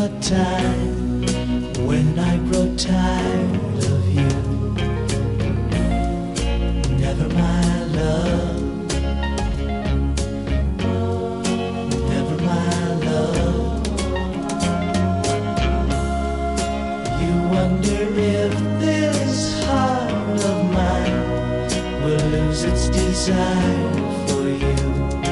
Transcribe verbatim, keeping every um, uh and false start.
a time when I grow tired of you. Never my love, never my love. You wonder if this heart of mine will lose its desire for you.